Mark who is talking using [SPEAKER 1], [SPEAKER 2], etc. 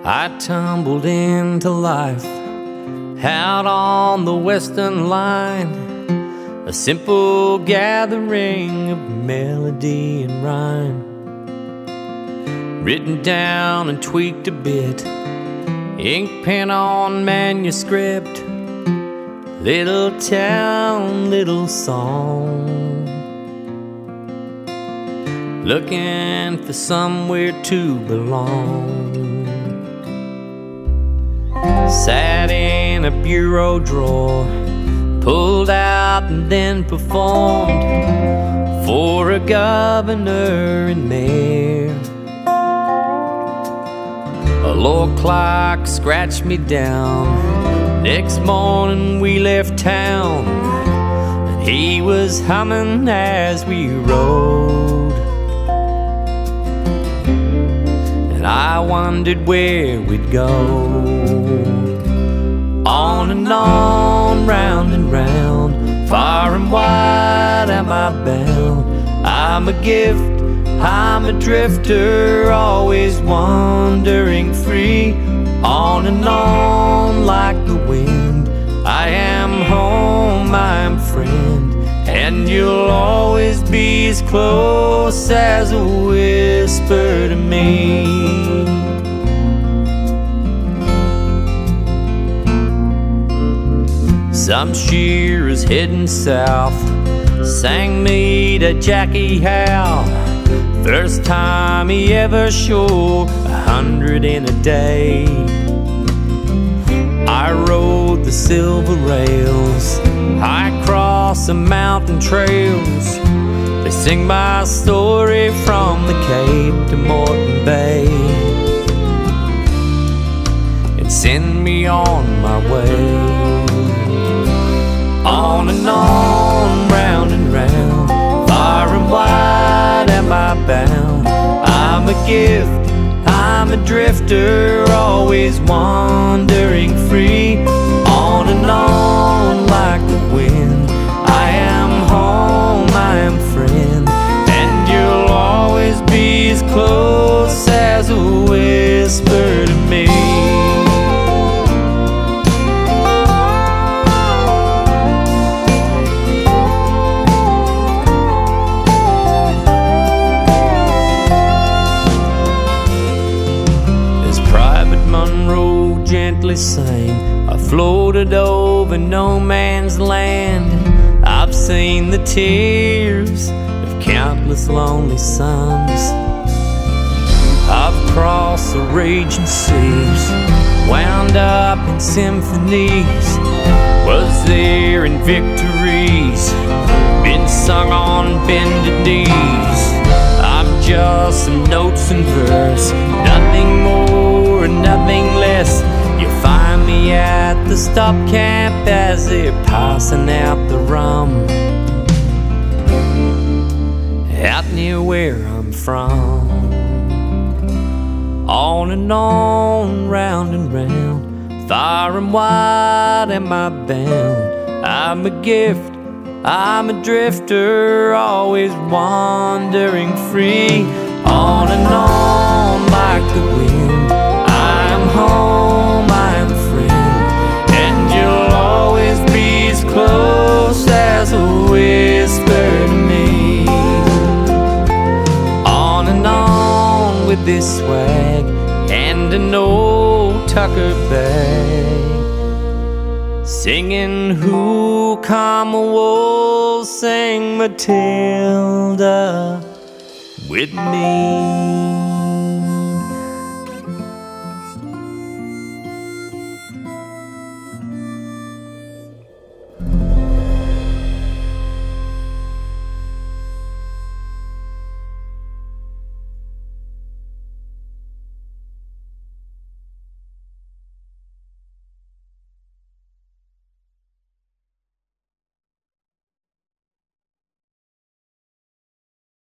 [SPEAKER 1] I tumbled into life out on the western line, a simple gathering of melody and rhyme, written down and tweaked a bit, ink pen on manuscript, little town, little song, looking for somewhere to belong. Sat in a bureau drawer, pulled out and then performed for a governor and mayor. A law clerk scratched me down. Next morning we left town, and he was humming as we rode. And I wondered where we'd go. On and on, round and round, far and wide am I bound. I'm a gift, I'm a drifter, always wandering free. On and on like the wind, I am home, I am friend, and you'll always be as close as a whisper to me. Some shearers heading south sang me to Jackie Howe. First time he ever shore 100 in a day. I rode the silver rails, I crossed the mountain trails. They sing my story from the Cape to Moreton Bay, and send me on my way. On and on, round and round, far and wide am I bound. I'm a gift, I'm a drifter, always wandering free. On and on like the wind, I am home, I am friend, and you'll always be as close as a whisper to me. Monroe gently sang, I floated over no man's land. I've seen the tears of countless lonely suns. I've crossed the raging seas, wound up in symphonies, was there in victories, been sung on bended knees. I'm just some notes and verse, nothing more and nothing less. You'll find me at the stop camp as they're passing out the rum, out near where I'm from. On and on, round and round, far and wide am I bound. I'm a gift, I'm a drifter, always wandering free. On and on like the wind, I am home, I am friend, and you'll always be as close as a whisper to me. On and on with this swag and an old Tucker bag, singing Who Come a Wolf, sing Matilda with me.